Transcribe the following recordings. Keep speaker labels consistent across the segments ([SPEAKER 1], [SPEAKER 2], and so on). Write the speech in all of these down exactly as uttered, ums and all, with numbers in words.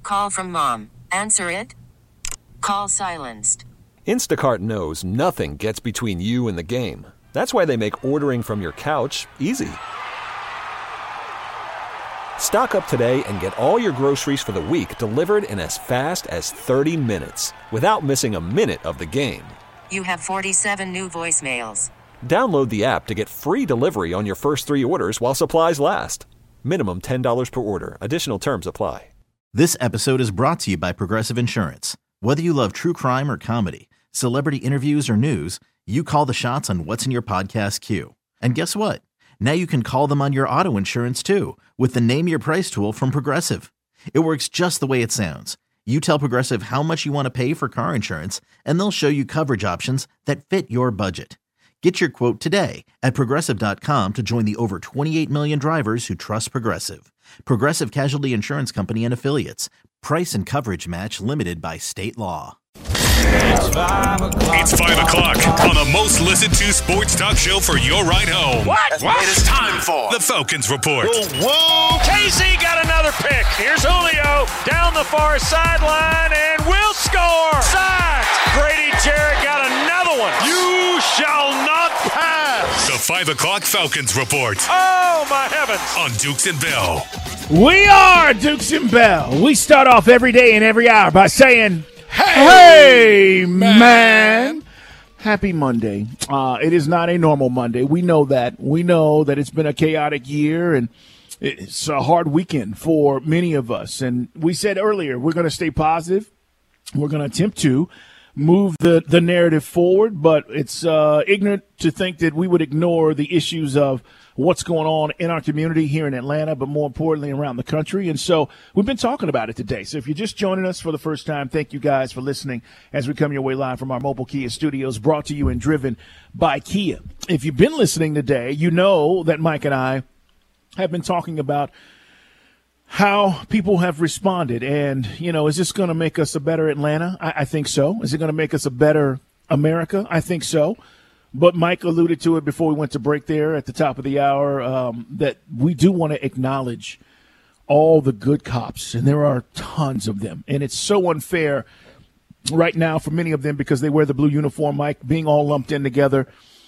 [SPEAKER 1] call from mom. Answer it. Call silenced.
[SPEAKER 2] Instacart knows nothing gets between you and the game. That's why they make ordering from your couch easy. Stock up today and get all your groceries for the week delivered in as fast as thirty minutes without missing a minute of the game.
[SPEAKER 1] You have forty-seven new voicemails.
[SPEAKER 2] Download the app to get free delivery on your first three orders while supplies last. Minimum ten dollars per order. Additional terms apply.
[SPEAKER 3] This episode is brought to you by Progressive Insurance. Whether you love true crime or comedy, celebrity interviews or news, you call the shots on what's in your podcast queue. And guess what? Now you can call them on your auto insurance too with the Name Your Price tool from Progressive. It works just the way it sounds. You tell Progressive how much you want to pay for car insurance, and they'll show you coverage options that fit your budget. Get your quote today at Progressive dot com to join the over twenty-eight million drivers who trust Progressive. Progressive Casualty Insurance Company and Affiliates. Price and coverage match limited by state law.
[SPEAKER 4] It's five o'clock. It's five o'clock on the most listened to sports talk show for your ride home.
[SPEAKER 5] What? What?
[SPEAKER 4] It is time for the Falcons Report.
[SPEAKER 5] Whoa, whoa. K C got another pick. Here's Julio down the far sideline and will score. Sacked. Grady Jarrett got another one. You shall not pass.
[SPEAKER 4] The five o'clock Falcons Report.
[SPEAKER 5] Oh, my heavens.
[SPEAKER 4] On Dukes and Bell.
[SPEAKER 6] We are Dukes and Bell. We start off every day and every hour by saying,
[SPEAKER 7] Hey,
[SPEAKER 6] hey man. man. Happy Monday. Uh, it is not a normal Monday. We know that. We know that it's been a chaotic year, and it's a hard weekend for many of us. And we said earlier, we're going to stay positive. We're going to attempt to move the, the narrative forward, but it's uh, ignorant to think that we would ignore the issues of what's going on in our community here in Atlanta, but more importantly around the country. And so we've been talking about it today. So if you're just joining us for the first time, thank you guys for listening as we come your way live from our mobile Kia studios, brought to you and driven by Kia. If you've been listening today, you know that Mike and I have been talking about how people have responded. And, you know, is this going to make us a better Atlanta? I, I think so. Is it going to make us a better America? I think so. But Mike alluded to it before we went to break there at the top of the hour, um, that we do want to acknowledge all the good cops, and there are tons of them. And it's so unfair right now for many of them because they wear the blue uniform, Mike, being all lumped in together.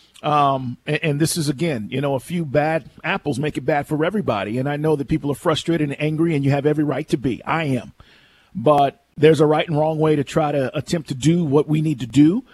[SPEAKER 6] Um, and, and this is, again, you know, a few bad apples make it bad for everybody. And I know that people are frustrated and angry, and you have every right to be. I am. But there's a right and wrong way to try to attempt to do what we need to do.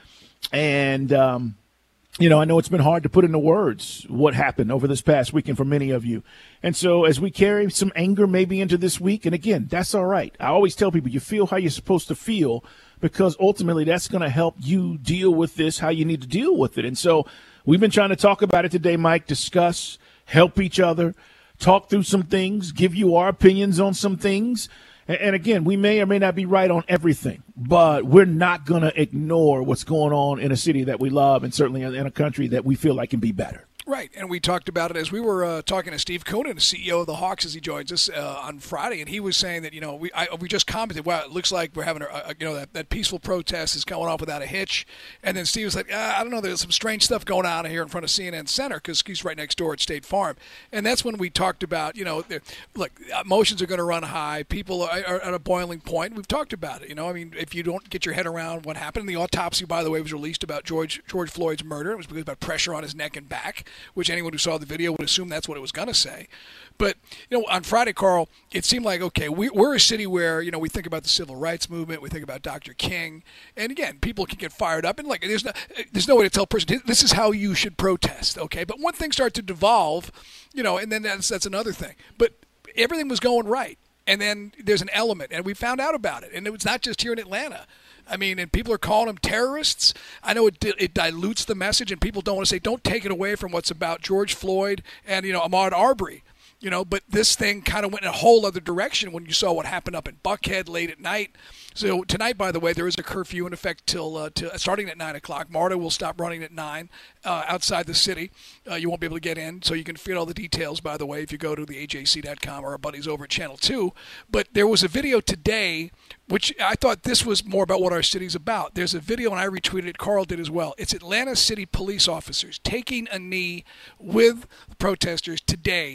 [SPEAKER 6] And, um, you know, I know it's been hard to put into words what happened over this past weekend for many of you. And so as we carry some anger maybe into this week, and again, that's all right. I always tell people you feel how you're supposed to feel because ultimately that's going to help you deal with this, how you need to deal with it. And so we've been trying to talk about it today, Mike, discuss, help each other, talk through some things, give you our opinions on some things. And again, we may or may not be right on everything, but we're not going to ignore what's going on in a city that we love and certainly in a country that we feel like can be better.
[SPEAKER 7] Right, and we talked about it as we were uh, talking to Steve Koonin, the C E O of the Hawks, as he joins us uh, on Friday, and he was saying that, you know, we I, we just commented, wow, it looks like we're having, a, a you know, that, that peaceful protest is going off without a hitch, and then Steve was like, ah, I don't know, there's some strange stuff going on here in front of C N N Center, because he's right next door at State Farm, and that's when we talked about, you know, look, emotions are going to run high, people are, are at a boiling point, we've talked about it, you know, I mean, if you don't get your head around what happened, the autopsy, by the way, was released about George George Floyd's murder, it was because about pressure on his neck and back, which anyone who saw the video would assume that's what it was going to say. But, you know, on Friday, Carl, it seemed like, okay, we, we're a city where, you know, we think about the civil rights movement, we think about Doctor King, and again, people can get fired up, and like, there's no, there's no way to tell a person, this is how you should protest, okay? But when things start to devolve, you know, and then that's, that's another thing. But everything was going right, and then there's an element, and we found out about it, and it was not just here in Atlanta. I mean, and people are calling them terrorists. I know it it dilutes the message, and people don't want to say, don't take it away from what's about George Floyd and, you know, Ahmaud Arbery. You know, but this thing kind of went in a whole other direction when you saw what happened up in Buckhead late at night. So tonight, by the way, there is a curfew in effect till, uh, till starting at nine o'clock. MARTA will stop running at nine uh, outside the city. Uh, you won't be able to get in, so you can feed all the details, by the way, if you go to the A J C dot com or our buddies over at Channel two. But there was a video today, which I thought this was more about what our city's about. There's a video, and I retweeted it. Carl did as well. It's Atlanta City police officers taking a knee with protesters today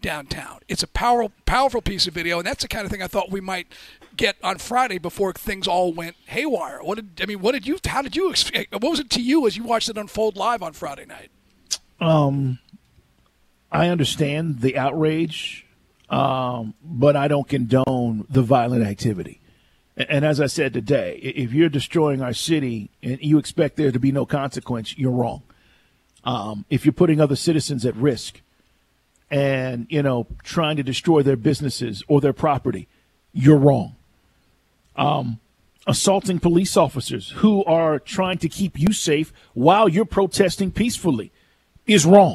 [SPEAKER 7] downtown. It's a powerful, powerful piece of video, and that's the kind of thing I thought we might get on Friday before things all went haywire. What did I mean? What did you? How did you? What was it to you as you watched it unfold live on Friday night?
[SPEAKER 6] Um, I understand the outrage, um, but I don't condone the violent activity. And as I said today, if you're destroying our city and you expect there to be no consequence, you're wrong. Um, if you're putting other citizens at risk and, you know, trying to destroy their businesses or their property, you're wrong. Um, assaulting police officers who are trying to keep you safe while you're protesting peacefully is wrong.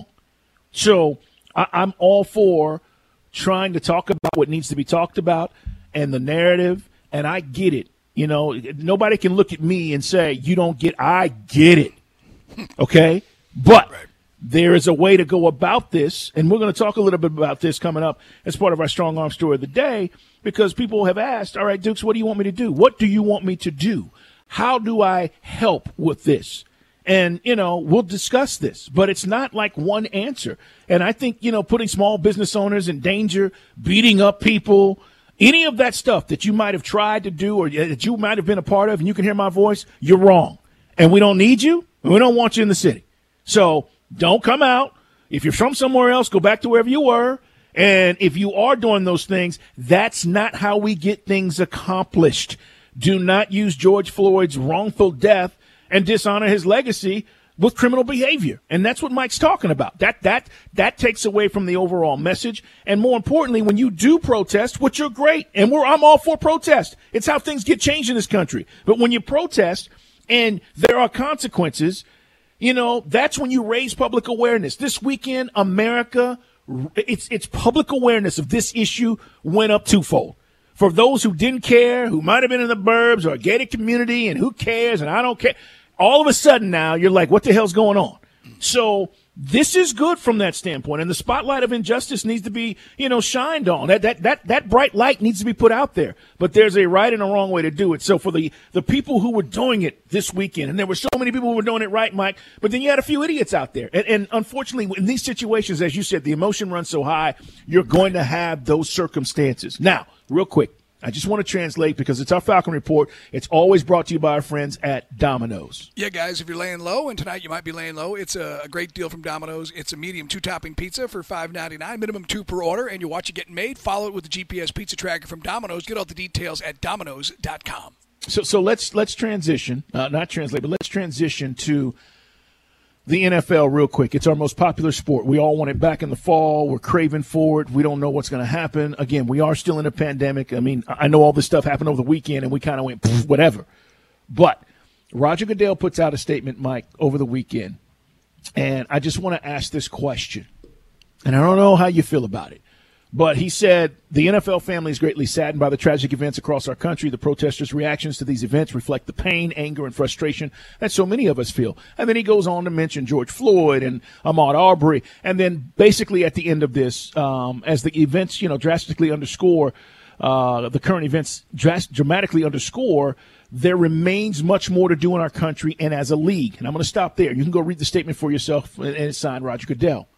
[SPEAKER 6] So I, I'm all for trying to talk about what needs to be talked about and the narrative. And I get it. You know, nobody can look at me and say, you don't get, I get it. Okay? But
[SPEAKER 7] right.
[SPEAKER 6] There is a way to go about this. And we're going to talk a little bit about this coming up as part of our Strong Arm Story of the Day, because people have asked, all right, Dukes, what do you want me to do? What do you want me to do? How do I help with this? And, you know, we'll discuss this, but it's not like one answer. And I think, you know, putting small business owners in danger, beating up people, any of that stuff that you might have tried to do or that you might have been a part of, and you can hear my voice, you're wrong. And we don't need you, and we don't want you in the city. So don't come out. If you're from somewhere else, go back to wherever you were. And if you are doing those things, that's not how we get things accomplished. Do not use George Floyd's wrongful death and dishonor his legacy with criminal behavior. And that's what Mike's talking about. That that that takes away from the overall message. And more importantly, when you do protest, which are great, and we're I'm all for protest. It's how things get changed in this country. But when you protest and there are consequences, you know, that's when you raise public awareness. This weekend, America, it's it's public awareness of this issue went up twofold. For those who didn't care, who might have been in the burbs or a gated community, and who cares, and I don't care. All of a sudden now you're like, what the hell's going on? So this is good from that standpoint. And the spotlight of injustice needs to be, you know, shined on. That, that, that, that bright light needs to be put out there. But there's a right and a wrong way to do it. So for the, the people who were doing it this weekend, and there were so many people who were doing it right, Mike, but then you had a few idiots out there. And, and unfortunately, in these situations, as you said, the emotion runs so high, you're going to have those circumstances. Now, real quick, I just want to translate because it's our Falcon Report. It's always brought to you by our friends at Domino's.
[SPEAKER 7] Yeah, guys, if you're laying low, and tonight you might be laying low, it's a, a great deal from Domino's. It's a medium two-topping pizza for five ninety-nine, minimum two per order, and you watch it getting made. Follow it with the G P S pizza tracker from Domino's. Get all the details at Domino's dot com.
[SPEAKER 6] So, so let's let's transition, uh, not translate, but let's transition to the N F L real quick. It's our most popular sport. We all want it back in the fall. We're craving for it. We don't know what's going to happen. Again, we are still in a pandemic. I mean, I know all this stuff happened over the weekend, and we kind of went, whatever. But Roger Goodell puts out a statement, Mike, over the weekend. And I just want to ask this question. And I don't know how you feel about it. But he said, the N F L family is greatly saddened by the tragic events across our country. The protesters' reactions to these events reflect the pain, anger, and frustration that so many of us feel. And then he goes on to mention George Floyd and Ahmaud Arbery. And then basically at the end of this, um, as the events, you know, drastically underscore, uh, the current events dras- dramatically underscore, there remains much more to do in our country and as a league. And I'm going to stop there. You can go read the statement for yourself, and it's signed Roger Goodell.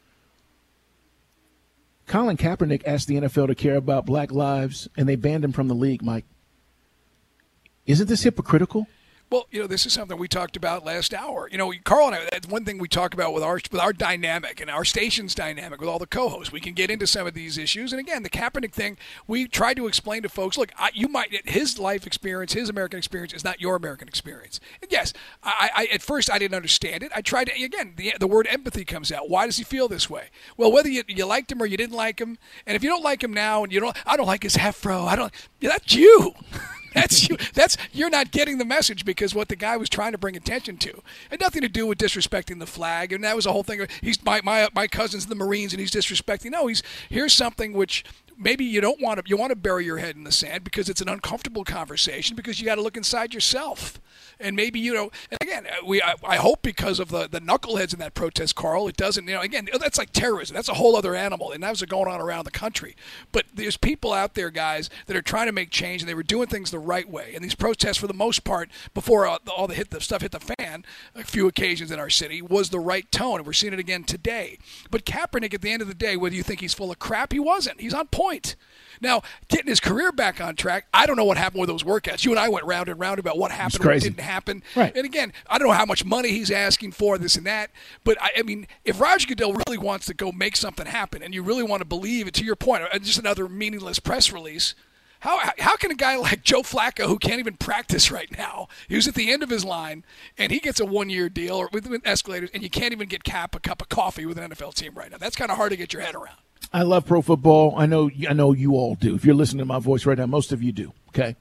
[SPEAKER 6] Colin Kaepernick asked the N F L to care about black lives, and they banned him from the league, Mike. Isn't this hypocritical?
[SPEAKER 7] Well, you know, this is something we talked about last hour. You know, Carl and I, that's one thing we talk about with our with our dynamic and our station's dynamic with all the co-hosts. We can get into some of these issues. And again, the Kaepernick thing, we tried to explain to folks, look, I, you might, his life experience, his American experience is not your American experience. And yes, I, I at first I didn't understand it. I tried to, again, the, the word empathy comes out. Why does he feel this way? Well, whether you, you liked him or you didn't like him, and if you don't like him now and you don't, I don't like his afro, I don't, yeah, that's you. That's you. That's you're not getting the message because what the guy was trying to bring attention to it had nothing to do with disrespecting the flag, and that was the whole thing. He's my my my cousin's in the Marines, and he's disrespecting. No, he's here's something which maybe you don't want to. You want to bury your head in the sand because it's an uncomfortable conversation because you got to look inside yourself. And maybe, you know, and again, we I, I hope because of the, the knuckleheads in that protest, Carl, it doesn't, you know, again, that's like terrorism. That's a whole other animal, and that's going on around the country. But there's people out there, guys, that are trying to make change, and they were doing things the right way. And these protests, for the most part, before all the, all the, hit, the stuff hit the fan, a few occasions in our city, was the right tone, and we're seeing it again today. But Kaepernick, at the end of the day, whether you think he's full of crap, he wasn't. He's on point. Now, getting his career back on track, I don't know what happened with those workouts. You and I went round and round about what happened, what didn't happen.
[SPEAKER 6] Right.
[SPEAKER 7] And again, I don't know how much money he's asking for, this and that. But, I, I mean, if Roger Goodell really wants to go make something happen and you really want to believe it, to your point, just another meaningless press release, how how can a guy like Joe Flacco, who can't even practice right now, who's at the end of his line, and he gets a one-year deal or with, with escalators, and you can't even get Cap a cup of coffee with an N F L team right now? That's kind of hard to get your head around.
[SPEAKER 6] I love pro football. I know I know you all do. If you're listening to my voice right now, most of you do, okay?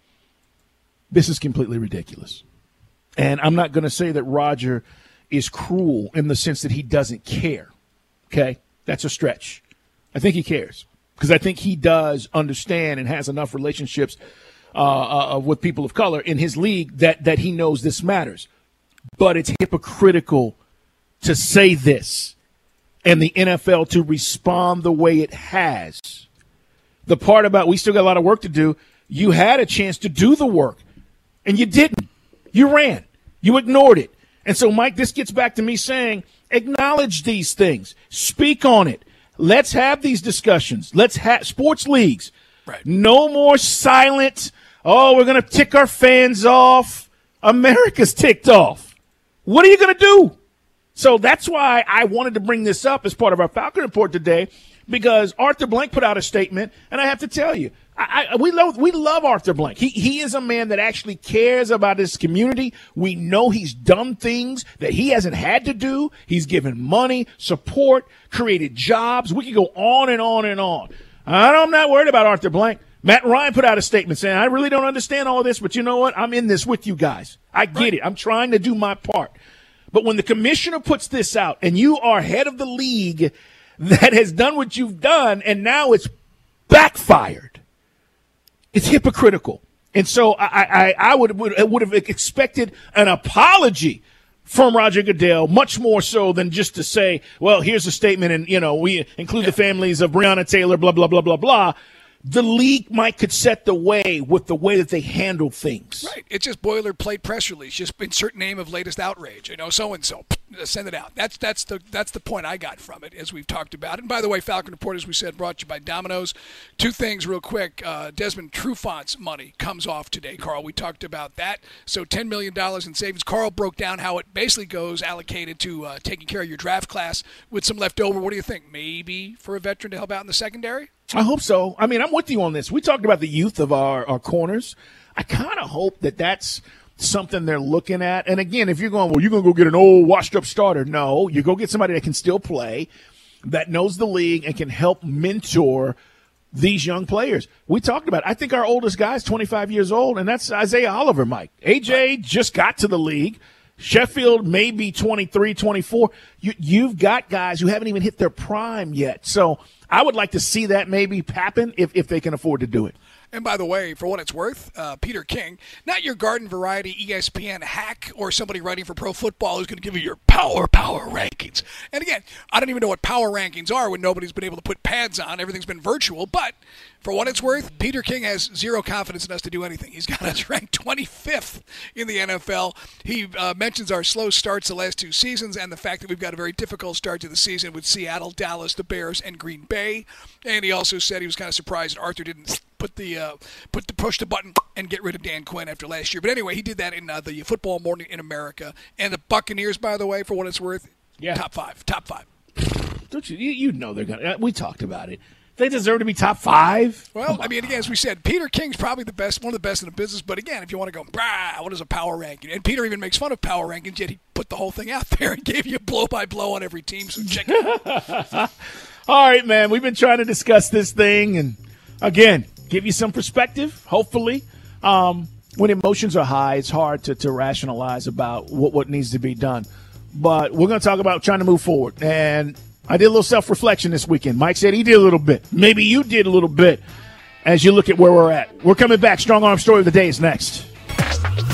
[SPEAKER 6] This is completely ridiculous. And I'm not going to say that Roger is cruel in the sense that he doesn't care, okay? That's a stretch. I think he cares because I think he does understand and has enough relationships uh, uh, with people of color in his league that, that he knows this matters. But it's hypocritical to say this and the N F L to respond the way it has. The part about we still got a lot of work to do, you had a chance to do the work, and you didn't. You ran. You ignored it. And so, Mike, this gets back to me saying, acknowledge these things. Speak on it. Let's have these discussions. Let's have sports leagues.
[SPEAKER 7] Right.
[SPEAKER 6] No more silent, oh, we're going to tick our fans off. America's ticked off. What are you going to do? So that's why I wanted to bring this up as part of our Falcon Report today, because Arthur Blank put out a statement, and I have to tell you, I, I, we love we love Arthur Blank. He he is a man that actually cares about his community. We know he's done things that he hasn't had to do. He's given money, support, created jobs. We can go on and on and on. I'm not worried about Arthur Blank. Matt Ryan put out a statement saying, I really don't understand all this, but you know what? I'm in this with you guys. I get right. it. I'm trying to do my part. But when the commissioner puts this out and you are head of the league that has done what you've done and now it's backfired, it's hypocritical. And so I, I, I would, would, would have expected an apology from Roger Goodell, much more so than just to say, well, here's a statement and, you know, we include the families of Breonna Taylor, blah, blah, blah, blah, blah. The league might could set the way with the way that they handle things.
[SPEAKER 7] Right. It's just boilerplate press release. Just insert name of latest outrage. You know, so and so. Send it out. That's that's the that's the point I got from it, as we've talked about. And by the way, Falcon Report, as we said, brought to you by Domino's. Two things real quick. Uh, Desmond Trufant's money comes off today, Carl. We talked about that. So ten million dollars in savings. Carl broke down how it basically goes allocated to uh, taking care of your draft class with some left over. What do you think? Maybe for a veteran to help out in the secondary?
[SPEAKER 6] I hope so. I mean, I'm with you on this. We talked about the youth of our, our corners. I kind of hope that that's something they're looking at. And again, if you're going, well, you're going to go get an old washed-up starter. No, you go get somebody that can still play, that knows the league, and can help mentor these young players. We talked about it. I think our oldest guy is twenty-five years old, and that's Isaiah Oliver, Mike. A J just got to the league. Sheffield may be twenty-three, twenty-four. You, you've got guys who haven't even hit their prime yet. So I would like to see that maybe happen if, if they can afford to do it.
[SPEAKER 7] And by the way, for what it's worth, uh, Peter King, not your garden variety E S P N hack or somebody writing for Pro Football who's going to give you your power, power rankings. And again, I don't even know what power rankings are when nobody's been able to put pads on. Everything's been virtual. But for what it's worth, Peter King has zero confidence in us to do anything. He's got us ranked twenty-fifth in the N F L. He uh, mentions our slow starts the last two seasons and the fact that we've got a very difficult start to the season with Seattle, Dallas, the Bears, and Green Bay. And he also said he was kind of surprised that Arthur didn't put the uh, put the push the button and get rid of Dan Quinn after last year. But anyway, he did that in uh, the Football Morning in America. And the Buccaneers, by the way, for what it's worth,
[SPEAKER 6] yeah.
[SPEAKER 7] top five, top five.
[SPEAKER 6] Don't you? You, you know they're gonna. We talked about it. They deserve to be top five.
[SPEAKER 7] Well, I mean, again, as we said, Peter King's probably the best, one of the best in the business. But again, if you want to go, brah, what is a power ranking? And Peter even makes fun of power rankings, yet he put the whole thing out there and gave you blow by blow on every team. So check it out.
[SPEAKER 6] All right, man. We've been trying to discuss this thing, and again, give you some perspective. Hopefully, um, when emotions are high, it's hard to, to rationalize about what, what needs to be done. But we're going to talk about trying to move forward. And I did a little self-reflection this weekend. Mike said he did a little bit. Maybe you did a little bit as you look at where we're at. We're coming back. Strong Arm Story of the Day is next.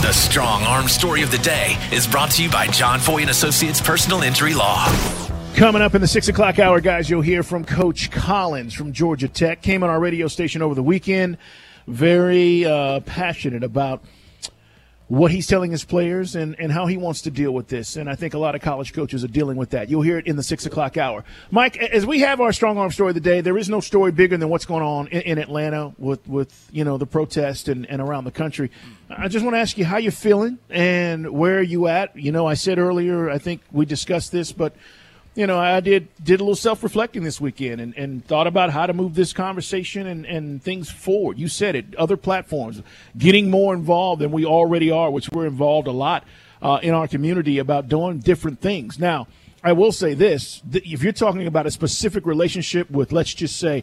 [SPEAKER 8] The Strong Arm Story of the Day is brought to you by John Foy and Associates Personal Injury Law.
[SPEAKER 6] Coming up in the six o'clock hour, guys, you'll hear from Coach Collins from Georgia Tech. Came on our radio station over the weekend. Very uh, passionate about what he's telling his players and, and how he wants to deal with this. And I think a lot of college coaches are dealing with that. You'll hear it in the six o'clock hour. Mike, as we have our Strong Arm Story of the Day, there is no story bigger than what's going on in, in Atlanta with, with, you know, the protest and, and around the country. I just want to ask you how you're feeling and where are you at? You know, I said earlier, I think we discussed this, but you know, I did did a little self-reflecting this weekend and, and thought about how to move this conversation and, and things forward. You said it, other platforms, getting more involved than we already are, which we're involved a lot uh, in our community about doing different things. Now, I will say this, if you're talking about a specific relationship with, let's just say,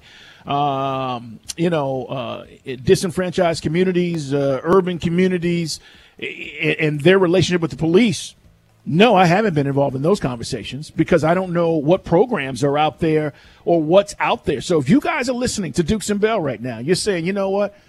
[SPEAKER 6] um, you know, uh, disenfranchised communities, uh, urban communities, and their relationship with the police, no, I haven't been involved in those conversations because I don't know what programs are out there or what's out there. So if you guys are listening to Dukes and Bell right now, you're saying, you know what,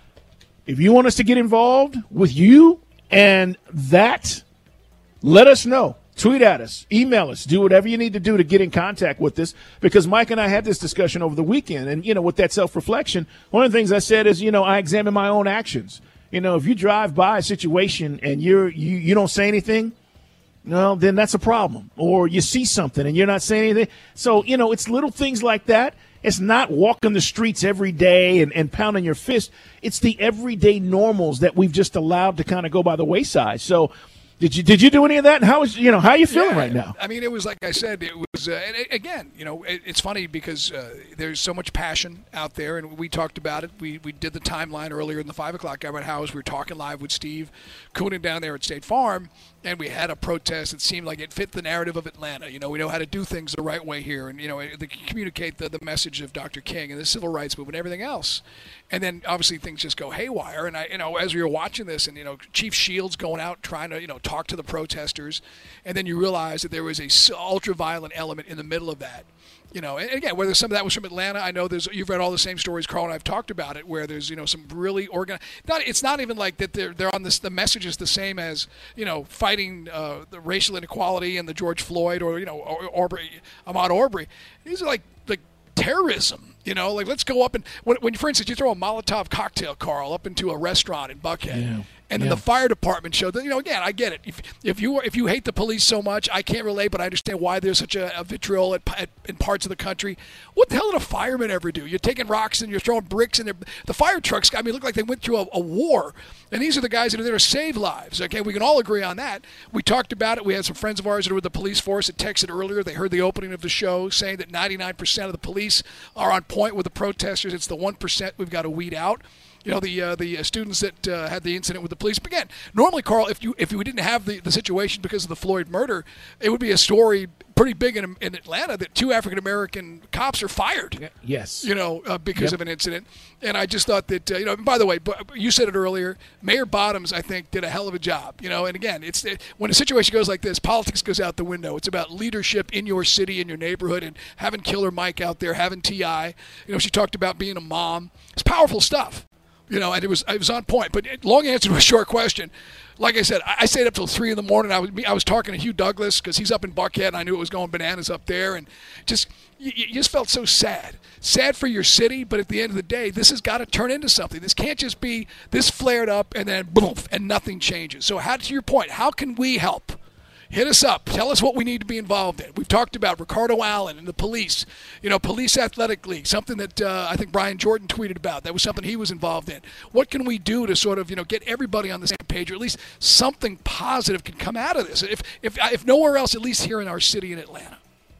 [SPEAKER 6] if you want us to get involved with you and that, let us know. Tweet at us, email us, do whatever you need to do to get in contact with us because Mike and I had this discussion over the weekend. And, you know, with that self-reflection, one of the things I said is, you know, I examine my own actions. You know, if you drive by a situation and you're, you, you don't say anything, no, then that's a problem. Or you see something and you're not saying anything. So, you know, it's little things like that. It's not walking the streets every day and, and pounding your fist. It's the everyday normals that we've just allowed to kind of go by the wayside. So did you did you do any of that? And how is you know how are you feeling
[SPEAKER 7] yeah,
[SPEAKER 6] right now?
[SPEAKER 7] I mean, it was like I said. It was uh, and it, again, you know, it, it's funny because uh, there's so much passion out there, and we talked about it. We we did the timeline earlier in the five o'clock hour at House. We were talking live with Steve Koonin down there at State Farm, and we had a protest that seemed like it fit the narrative of Atlanta. You know, we know how to do things the right way here, and you know, they communicate the, the message of Doctor King and the civil rights movement, and everything else. And then obviously things just go haywire. And I, you know, as we were watching this, and you know, Chief Shields going out trying to, you know, talk to the protesters, and then you realize that there was a ultra-violent element in the middle of that. You know, and again, whether some of that was from Atlanta, I know there's you've read all the same stories, Carl, and I've talked about it, where there's you know some really organized. Not it's not even like that they're they're on this. The message is the same as you know fighting uh, the racial inequality and the George Floyd or you know or, Aubrey, Ahmaud Arbery. These are like like terrorism. You know, like let's go up and when, when for instance you throw a Molotov cocktail, Carl, up into a restaurant in Buckhead. Yeah. And then yeah. the fire department showed that, you know, again, I get it. If if you if you hate the police so much, I can't relate, but I understand why there's such a, a vitriol at, at, in parts of the country. What the hell did a fireman ever do? You're taking rocks and you're throwing bricks in there. The fire trucks, I mean, look like they went through a, a war. And these are the guys that are there to save lives. Okay, we can all agree on that. We talked about it. We had some friends of ours that were with the police force that texted earlier. They heard the opening of the show saying that ninety-nine percent of the police are on point with the protesters. It's the one percent we've got to weed out. You know, the uh, the students that uh, had the incident with the police. But again, normally, Carl, if you if we didn't have the, the situation because of the Floyd murder, it would be a story pretty big in, in Atlanta that two African-American cops are fired.
[SPEAKER 6] Yes.
[SPEAKER 7] You know, uh, because
[SPEAKER 6] yep.
[SPEAKER 7] of an incident. And I just thought that, uh, you know, by the way, you said it earlier, Mayor Bottoms, I think, did a hell of a job. You know, and again, it's it, when a situation goes like this, politics goes out the window. It's about leadership in your city, in your neighborhood, and having Killer Mike out there, having T I You know, she talked about being a mom. It's powerful stuff. You know, and it was it was on point. But long answer to a short question. Like I said, I, I stayed up till three in the morning. I was I was talking to Hugh Douglas because he's up in Buckhead, and I knew it was going bananas up there. And just you, you just felt so sad, sad for your city. But at the end of the day, this has got to turn into something. This can't just be this flared up and then boom, and nothing changes. So, how to your point, how can we help? Hit us up. Tell us what we need to be involved in. We've talked about Ricardo Allen and the police, you know, Police Athletic League, something that uh, I think Brian Jordan tweeted about. That was something he was involved in. What can we do to sort of, you know, get everybody on the same page, or at least something positive can come out of this? If if if nowhere else, at least here in our city in Atlanta.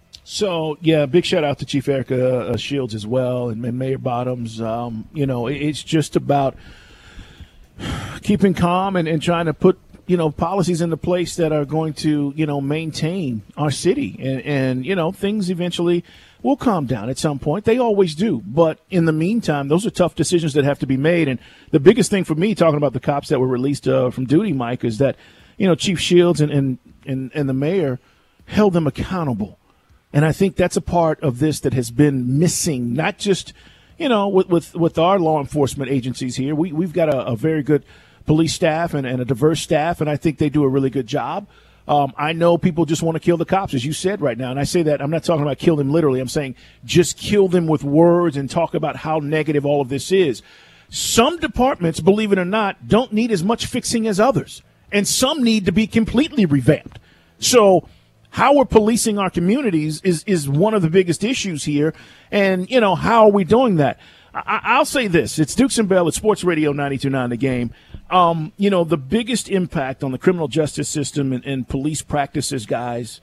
[SPEAKER 6] So, yeah, big shout out to Chief Erica uh, Shields as well and, and Mayor Bottoms. Um, you know, it, it's just about keeping calm and, and trying to put, you know, policies into place that are going to, you know, maintain our city. And, and, you know, things eventually will calm down at some point. They always do. But in the meantime, those are tough decisions that have to be made. And the biggest thing for me, talking about the cops that were released uh, from duty, Mike, is that, you know, Chief Shields and, and, and, and the mayor held them accountable. And I think that's a part of this that has been missing, not just, you know, with, with, with our law enforcement agencies here. We, we've got a, a very good police staff and, and a diverse staff, and I think they do a really good job. Um, I know people just want to kill the cops, as you said right now, and I say that I'm not talking about kill them literally. I'm saying just kill them with words and talk about how negative all of this is. Some departments, believe it or not, don't need as much fixing as others, and some need to be completely revamped. So how we're policing our communities is, is one of the biggest issues here, and, you know, how are we doing that? I, I'll say this. It's Dukes and Bell at Sports Radio ninety-two point nine The Game. Um, you know, the biggest impact on the criminal justice system and, and police practices, guys,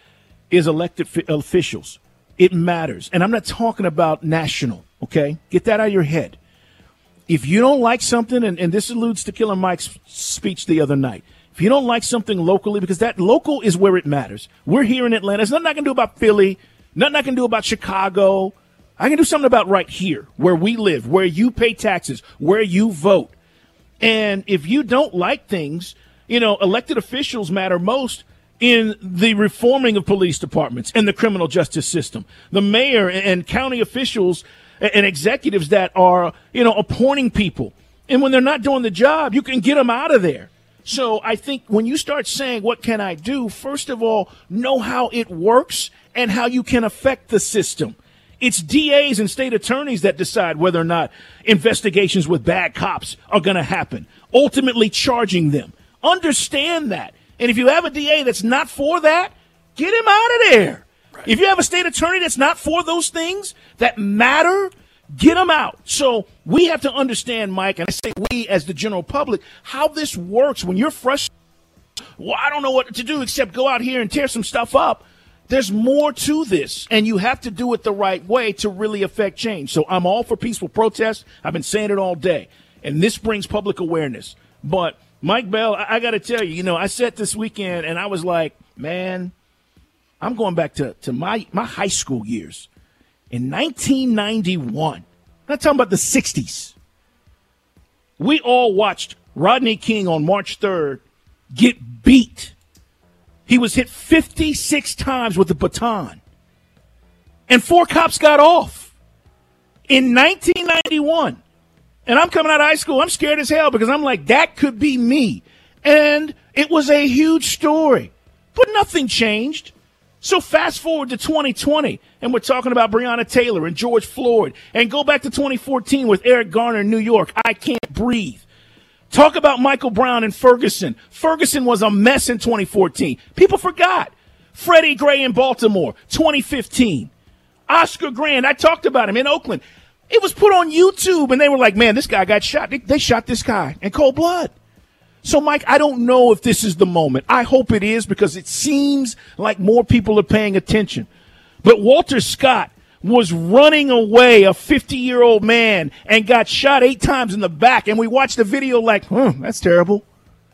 [SPEAKER 6] is elected fi- officials. It matters. And I'm not talking about national, okay? Get that out of your head. If you don't like something, and, and this alludes to Killer Mike's speech the other night, if you don't like something locally, because that local is where it matters. We're here in Atlanta. There's nothing I can do about Philly, nothing I can do about Chicago. I can do something about right here, where we live, where you pay taxes, where you vote. And if you don't like things, you know, elected officials matter most in the reforming of police departments and the criminal justice system. The mayor and county officials and executives that are, you know, appointing people. And when they're not doing the job, you can get them out of there. So I think when you start saying, what can I do? First of all, know how it works and how you can affect the system. It's D As and state attorneys that decide whether or not investigations with bad cops are going to happen, ultimately charging them. Understand that. And if you have a D A that's not for that, get him out of there. Right. If you have a state attorney that's not for those things that matter, get them out. So we have to understand, Mike, and I say we as the general public, how this works. When you're frustrated, well, I don't know what to do except go out here and tear some stuff up. There's more to this, and you have to do it the right way to really affect change. So I'm all for peaceful protest. I've been saying it all day, and this brings public awareness. But, Mike Bell, I, I got to tell you, you know, I sat this weekend, and I was like, man, I'm going back to, to my, my high school years. In nineteen ninety-one, I'm not talking about the sixties, we all watched Rodney King on March third get beat. He was hit fifty-six times with a baton, and four cops got off in nineteen ninety-one. And I'm coming out of high school. I'm scared as hell because I'm like, that could be me. And it was a huge story, but nothing changed. So fast forward to twenty twenty, and we're talking about Breonna Taylor and George Floyd, and go back to twenty fourteen with Eric Garner in New York. I can't breathe. Talk about Michael Brown and Ferguson. Ferguson was a mess in twenty fourteen. People forgot. Freddie Gray in Baltimore, twenty fifteen. Oscar Grant, I talked about him in Oakland. It was put on YouTube, and they were like, man, this guy got shot. They, they shot this guy in cold blood. So, Mike, I don't know if this is the moment. I hope it is because it seems like more people are paying attention. But Walter Scott was running away, a fifty-year-old man, and got shot eight times in the back. And we watched the video like, huh, that's terrible.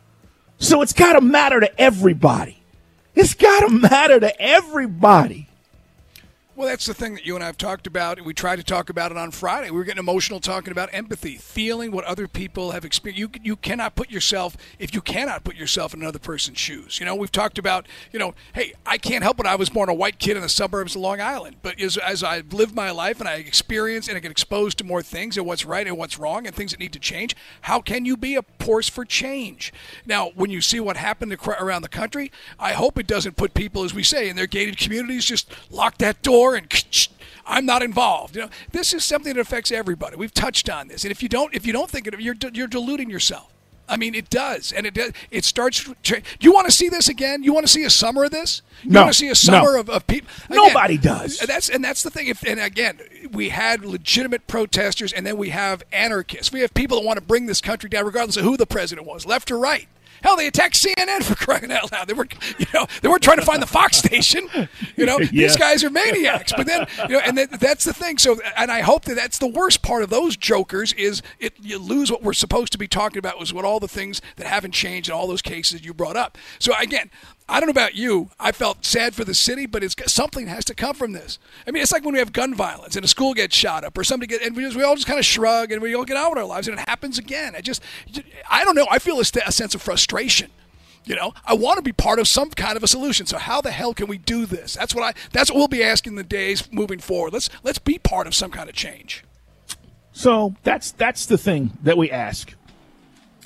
[SPEAKER 6] So it's got to matter to everybody. It's got to matter to everybody.
[SPEAKER 7] Well, that's the thing that you and I have talked about. We tried to talk about it on Friday. We were getting emotional talking about empathy, feeling what other people have experienced. You you cannot put yourself, if you cannot put yourself in another person's shoes. You know, we've talked about, you know, hey, I can't help it. I was born a white kid in the suburbs of Long Island. But as, as I live my life and I experience and I get exposed to more things and what's right and what's wrong and things that need to change, how can you be a force for change? Now, when you see what happened around the country, I hope it doesn't put people, as we say, in their gated communities, just lock that door and I'm not involved. You know, this is something that affects everybody. We've touched on this, and if you don't, if you don't think of it, you're you're deluding yourself. I mean, it does, and it does. It starts. Do you want to see this again? You want to see a summer of this? You
[SPEAKER 6] no,
[SPEAKER 7] want to see a summer
[SPEAKER 6] no.
[SPEAKER 7] of, of people? Again,
[SPEAKER 6] Nobody does.
[SPEAKER 7] That's and that's the thing. If and again, we had legitimate protesters, and then we have anarchists. We have people that want to bring this country down, regardless of who the president was, left or right. Hell, they attacked C N N for crying out loud. They were, you know, they weren't trying to find the Fox station. You know, yeah. These guys are maniacs. But then, you know, and that, that's the thing. So, and I hope that that's the worst part of those jokers is it. You lose what we're supposed to be talking about, was what all the things that haven't changed in all those cases you brought up. So again, I don't know about you. I felt sad for the city, but it's something has to come from this. I mean, it's like when we have gun violence and a school gets shot up or somebody get, and we, just, we all just kind of shrug and we all get on with our lives, and it happens again. I just, I don't know. I feel a, st- a sense of frustration. You know, I want to be part of some kind of a solution. So how the hell can we do this? That's what I. That's what we'll be asking the days moving forward. Let's let's be part of some kind of change.
[SPEAKER 6] So that's that's the thing that we ask.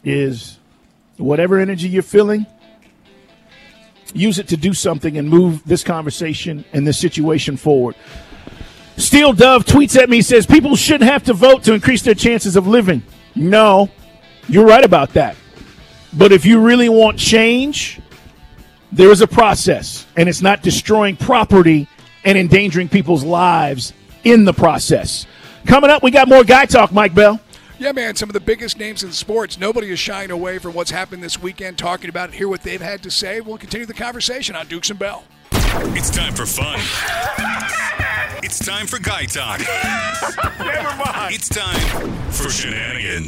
[SPEAKER 6] is whatever energy you're feeling, use it to do something and move this conversation and this situation forward. Steel Dove tweets at me, says people shouldn't have to vote to increase their chances of living. No, you're right about that. But if you really want change, there is a process, and it's not destroying property and endangering people's lives in the process. Coming up, we got more Guy Talk, Mike Bell.
[SPEAKER 7] Yeah, man, some of the biggest names in sports. Nobody is shying away from what's happened this weekend, talking about it, hear what they've had to say. We'll continue the conversation on Dukes and Bell.
[SPEAKER 4] It's time for fun. It's time for Guy Talk.
[SPEAKER 5] Never mind.
[SPEAKER 4] It's time for shenanigans.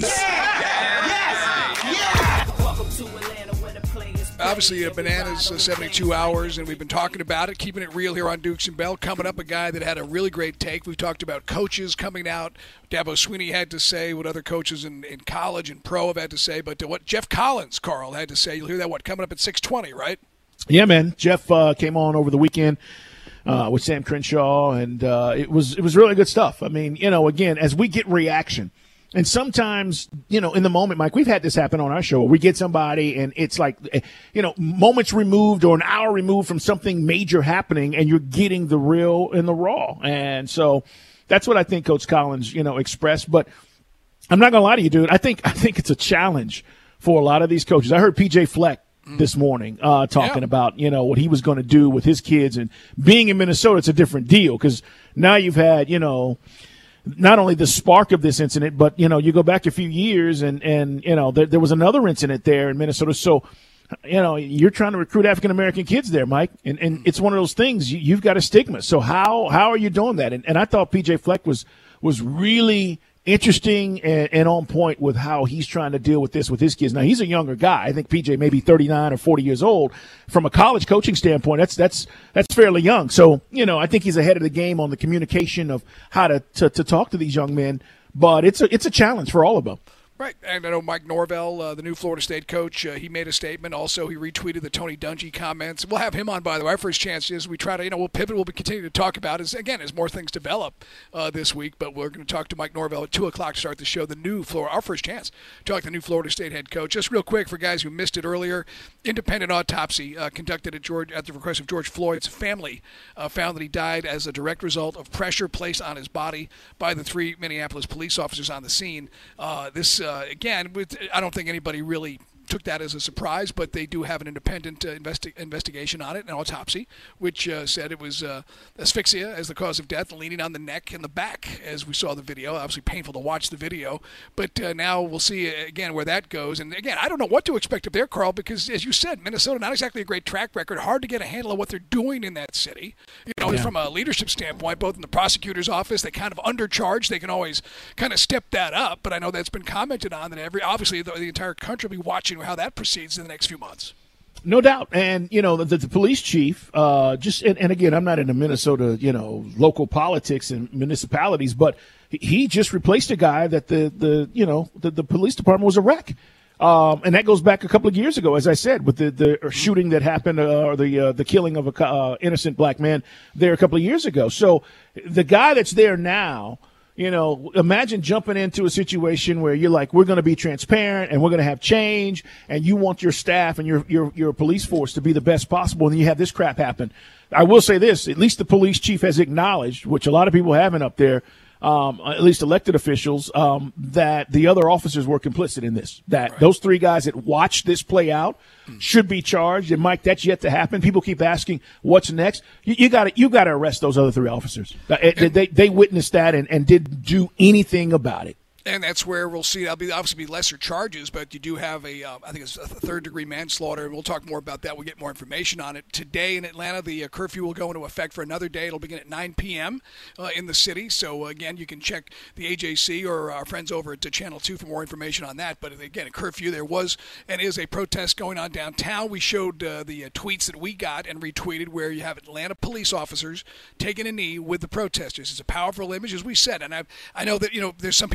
[SPEAKER 7] Obviously, uh, Bananas uh, seventy-two hours, and we've been talking about it, keeping it real here on Dukes and Bell. Coming up, a guy that had a really great take. We've talked about coaches coming out. Dabo Sweeney had to say, what other coaches in, in college and pro have had to say, but uh, what Jeff Collins, Carl, had to say. You'll hear that, what, coming up at six twenty, right?
[SPEAKER 6] Yeah, man. Jeff uh, came on over the weekend uh, with Sam Crenshaw, and uh, it was it was really good stuff. I mean, you know, again, as we get reaction, and sometimes, you know, in the moment, Mike, we've had this happen on our show where we get somebody and it's like, you know, moments removed or an hour removed from something major happening, and you're getting the real and the raw. And so that's what I think Coach Collins, you know, expressed. But I'm not going to lie to you, dude. I think I think it's a challenge for a lot of these coaches. I heard P J Fleck this morning uh, talking yeah. about, you know, what he was going to do with his kids. And being in Minnesota, it's a different deal because now you've had, you know, not only the spark of this incident, but, you know, you go back a few years and, and you know, there, there was another incident there in Minnesota. So, you know, you're trying to recruit African-American kids there, Mike, and, and it's one of those things. You, you've got a stigma. So how how are you doing that? And, and I thought P J Fleck was was really interesting and, and on point with how he's trying to deal with this with his kids. Now, he's a younger guy. I think P J may be thirty-nine or forty years old. From a college coaching standpoint, that's that's that's fairly young. So, you know, I think he's ahead of the game on the communication of how to, to, to talk to these young men. But it's a, it's a challenge for all of them.
[SPEAKER 7] Right, and I know Mike Norvell, uh, the new Florida State coach, uh, he made a statement. Also, he retweeted the Tony Dungy comments. We'll have him on, by the way. Our first chance is we try to, you know, we'll pivot. We'll continue to talk about it, again, as more things develop uh, this week. But we're going to talk to Mike Norvell at two o'clock to start the show, the new Florida, our first chance to talk to the new Florida State head coach. Just real quick for guys who missed it earlier, independent autopsy uh, conducted at, George, at the request of George Floyd's family uh, found that he died as a direct result of pressure placed on his body by the three Minneapolis police officers on the scene. Uh, this, uh, again, with I don't think anybody really took that as a surprise, but they do have an independent uh, investi- investigation on it, an autopsy, which uh, said it was uh, asphyxia as the cause of death, leaning on the neck and the back, as we saw the video. Obviously painful to watch the video, but uh, now we'll see, uh, again, where that goes. And, again, I don't know what to expect up there, Carl, because, as you said, Minnesota, not exactly a great track record, hard to get a handle of what they're doing in that city. You know, yeah. From a leadership standpoint, both in the prosecutor's office, they kind of undercharge. They can always kind of step that up, but I know that's been commented on, that every obviously the, the entire country will be watching how that proceeds in the next few months.
[SPEAKER 6] No doubt. And, you know, the, the police chief, uh, just, and, and again, I'm not into Minnesota, you know, local politics and municipalities, but he just replaced a guy that the, the you know, the, the police department was a wreck. Um, and that goes back a couple of years ago, as I said, with the, the shooting that happened, uh, or the uh, the killing of a uh, innocent black man there a couple of years ago. So the guy that's there now, you know, imagine jumping into a situation where you're like, we're going to be transparent and we're going to have change, and you want your staff and your, your, your police force to be the best possible, and then you have this crap happen. I will say this, at least the police chief has acknowledged, which a lot of people haven't up there, um, at least elected officials, um, that the other officers were complicit in this, that right. Those three guys that watched this play out should be charged. And Mike, that's yet to happen. People keep asking what's next. You, you got to you got to arrest those other three officers. They, they they witnessed that and, and didn't do anything about it.
[SPEAKER 7] And that's where we'll see. That'll be obviously be lesser charges, but you do have a, uh, I think it's a third-degree manslaughter, and we'll talk more about that. We'll get more information on it. Today in Atlanta, the uh, curfew will go into effect for another day. It'll begin at nine p.m. Uh, in the city. So, again, you can check the A J C or our friends over at Channel two for more information on that. But, again, a curfew. There was and is a protest going on downtown. We showed uh, the uh, tweets that we got and retweeted where you have Atlanta police officers taking a knee with the protesters. It's a powerful image, as we said. And I I know that, you know, there's some people out there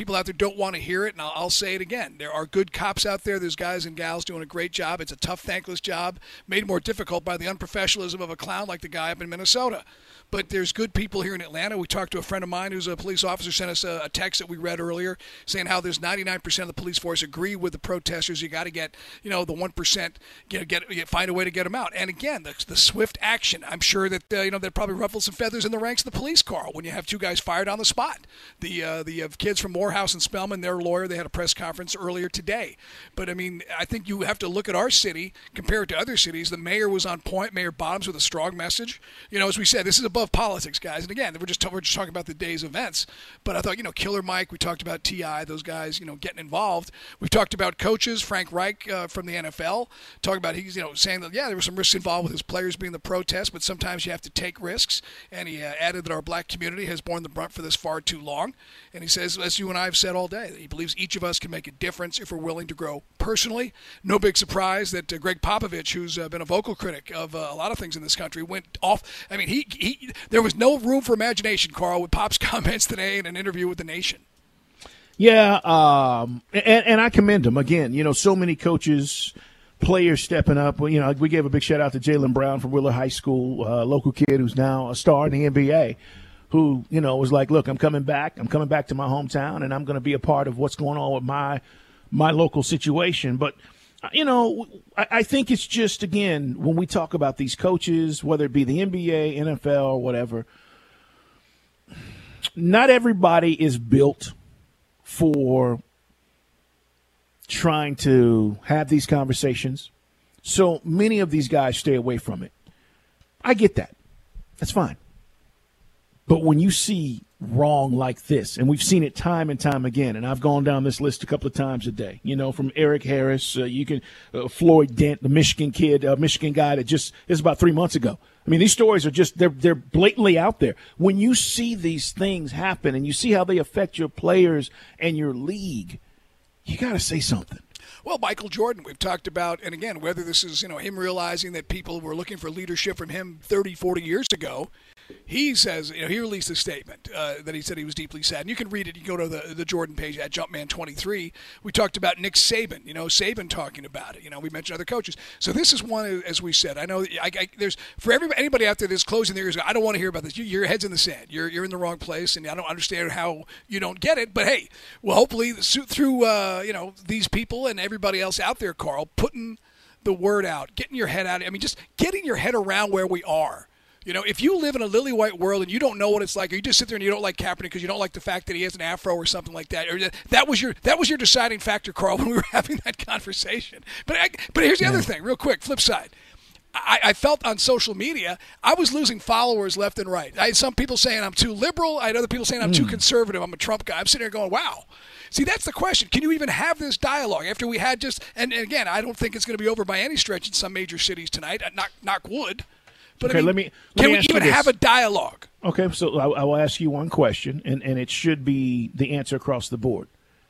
[SPEAKER 7] don't want to hear it, and I'll, I'll say it again. There are good cops out there. There's guys and gals doing a great job. It's a tough, thankless job, made more difficult by the unprofessionalism of a clown like the guy up in Minnesota. But there's good people here in Atlanta. We talked to a friend of mine who's a police officer, sent us a, a text that we read earlier saying how there's ninety-nine percent of the police force agree with the protesters. You got to get, you know, the one percent, you know, get, get find a way to get them out. And again, the, the swift action. I'm sure that, uh, you know, that probably ruffled some feathers in the ranks of the police, Carl, when you have two guys fired on the spot. The uh, the uh, kids from Morehouse and Spelman, their lawyer, they had a press conference earlier today. But, I mean, I think you have to look at our city, compare it to other cities. The mayor was on point, Mayor Bottoms, with a strong message. You know, as we said, this is above politics, guys. And again, we're just we're just talking about the day's events. But I thought, you know, Killer Mike, we talked about T I, those guys, you know, getting involved. We've talked about coaches, Frank Reich uh, from the N F L, talking about he's, you know, saying that, yeah, there were some risks involved with his players being the protest, but sometimes you have to take risks. And he uh, added that our black community has borne the brunt for this far too long. And he says, as you and I have said all day, that he believes each of us can make a difference if we're willing to grow personally. No big surprise that uh, Greg Popovich, who's uh, been a vocal critic of uh, a lot of things in this country, went off. I mean, he, he there was no room for imagination, Carl, with Pop's comments today in an interview with The Nation.
[SPEAKER 6] Yeah, um, and, and I commend him. Again, you know, so many coaches, players stepping up. Well, you know, we gave a big shout-out to Jaylen Brown from Wheeler High School, a local kid who's now a star in the N B A, who, you know, was like, look, I'm coming back. I'm coming back to my hometown, and I'm going to be a part of what's going on with my my local situation. But, you know, I, I think it's just, again, when we talk about these coaches, whether it be the N B A, N F L, or whatever, not everybody is built for trying to have these conversations. So many of these guys stay away from it. I get that. That's fine. But when you see wrong like this, and we've seen it time and time again, and I've gone down this list a couple of times a day, you know, from Eric Harris, uh, you can uh, Floyd Dent, the Michigan kid, uh, Michigan guy that just is about three months ago. I mean, these stories are just, they're they're blatantly out there. When you see these things happen and you see how they affect your players and your league, you got to say something.
[SPEAKER 7] Well, Michael Jordan, we've talked about, and again, whether this is, you know, him realizing that people were looking for leadership from him thirty, forty years ago, he says, you know, he released a statement uh, that he said he was deeply sad. And you can read it. You can go to the, the Jordan page at Jumpman twenty-three. We talked about Nick Saban, you know, Saban talking about it. You know, we mentioned other coaches. So this is one, as we said, I know I, I, there's, for everybody, anybody out there that's closing their ears, I don't want to hear about this. You, your head's in the sand. You're you're in the wrong place, and I don't understand how you don't get it. But, hey, well, hopefully through, uh, you know, these people and everybody else out there, Carl, putting the word out, getting your head out. I mean, just getting your head around where we are. You know, if you live in a lily white world and you don't know what it's like, or you just sit there and you don't like Kaepernick because you don't like the fact that he has an afro or something like that, or that was your that was your deciding factor, Carl, when we were having that conversation. But I, but here's the yeah. other thing, real quick, flip side. I, I felt on social media I was losing followers left and right. I had some people saying I'm too liberal. I had other people saying I'm mm. too conservative. I'm a Trump guy. I'm sitting there going, wow. See, that's the question. Can you even have this dialogue after we had just – and again, I don't think it's going to be over by any stretch in some major cities tonight. Knock, knock wood. But
[SPEAKER 6] okay,
[SPEAKER 7] I mean,
[SPEAKER 6] let me, let
[SPEAKER 7] can
[SPEAKER 6] me
[SPEAKER 7] we even have a dialogue?
[SPEAKER 6] Okay, so I, I will ask you one question, and, and it should be the answer across the board.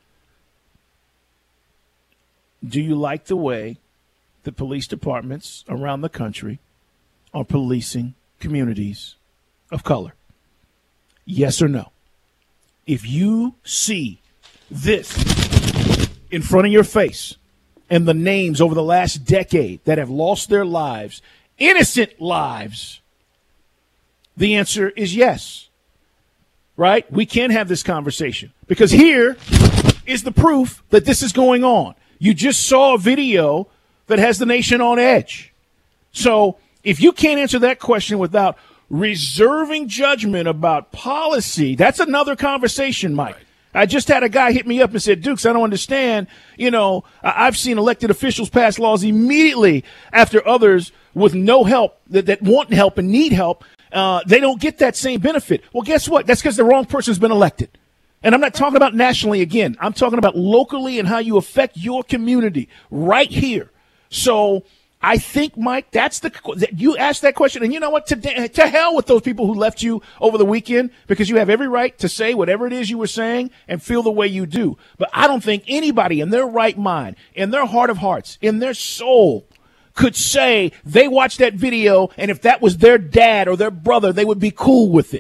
[SPEAKER 6] Do you like the way the police departments around the country are policing communities of color? Yes or no? If you see this in front of your face and the names over the last decade that have lost their lives, innocent lives, the answer is yes. Right? We can have this conversation because here is the proof that this is going on. You just saw a video that has the nation on edge. So if you can't answer that question without reserving judgment about policy, that's another conversation, Mike. Right. I just had a guy hit me up and said, Dukes, I don't understand. You know, I've seen elected officials pass laws immediately after others with no help, that, that want help and need help. Uh, they don't get that same benefit. Well, guess what? That's because the wrong person's been elected. And I'm not talking about nationally again. I'm talking about locally and how you affect your community right here. So I think, Mike, that's the you asked that question. And you know what? To, to hell with those people who left you over the weekend, because you have every right to say whatever it is you were saying and feel the way you do. But I don't think anybody in their right mind, in their heart of hearts, in their soul, could say they watched that video and if that was their dad or their brother, they would be cool with it.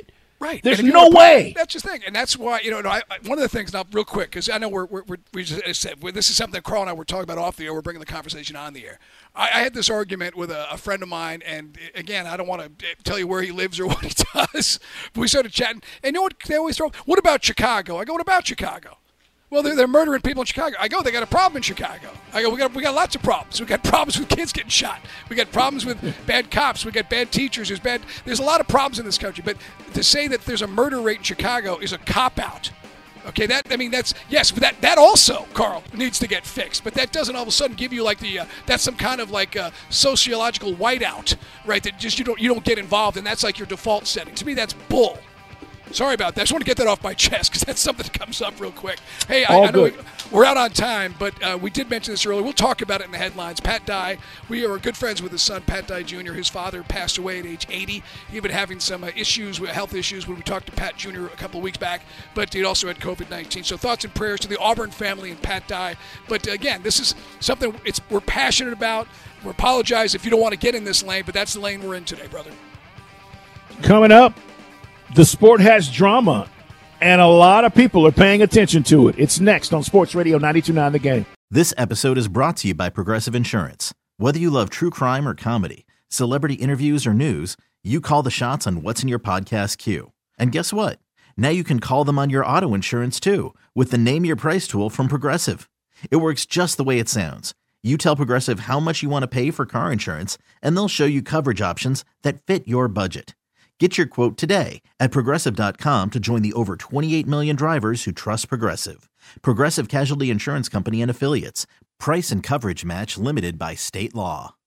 [SPEAKER 7] Right.
[SPEAKER 6] There's
[SPEAKER 7] And if you
[SPEAKER 6] no
[SPEAKER 7] wanna-
[SPEAKER 6] way.
[SPEAKER 7] That's the thing, and that's why you know. I, I, one of the things now, real quick, because I know we're, we're, we're we just I said well, this is something that Carl and I were talking about off the air. We're bringing the conversation on the air. I, I had this argument with a, a friend of mine, and again, I don't want to tell you where he lives or what he does. But we started chatting, and you know what they always throw? What about Chicago? I go, what about Chicago? Well, they're, they're murdering people in Chicago. I go, they got a problem in Chicago. I go, we got we got lots of problems. We got problems with kids getting shot. We got problems with bad cops. We got bad teachers. There's bad. There's a lot of problems in this country. But to say that there's a murder rate in Chicago is a cop out. Okay, that I mean that's yes, but that that also, Carl, needs to get fixed. But that doesn't all of a sudden give you like the uh, that's some kind of like uh, sociological whiteout, right? That just you don't you don't get involved, and that's like your default setting. To me, that's bull. Sorry about that. I just want to get that off my chest because that's something that comes up real quick. Hey, I, I know we, we're out on time, but uh, we did mention this earlier. We'll talk about it in the headlines. Pat Dye, we are good friends with his son, Pat Dye Junior His father passed away at age eighty. He'd been having some uh, issues, health issues, when we talked to Pat Junior a couple of weeks back, but he also had covid nineteen. So thoughts and prayers to the Auburn family and Pat Dye. But again, this is something it's we're passionate about. We apologize if you don't want to get in this lane, but that's the lane we're in today, brother.
[SPEAKER 6] Coming up, the sport has drama, and a lot of people are paying attention to it. It's next on Sports Radio ninety-two point nine The Game.
[SPEAKER 3] This episode is brought to you by Progressive Insurance. Whether you love true crime or comedy, celebrity interviews or news, you call the shots on what's in your podcast queue. And guess what? Now you can call them on your auto insurance too with the Name Your Price tool from Progressive. It works just the way it sounds. You tell Progressive how much you want to pay for car insurance, and they'll show you coverage options that fit your budget. Get your quote today at Progressive dot com to join the over twenty-eight million drivers who trust Progressive. Progressive Casualty Insurance Company and Affiliates. Price and coverage match limited by state law.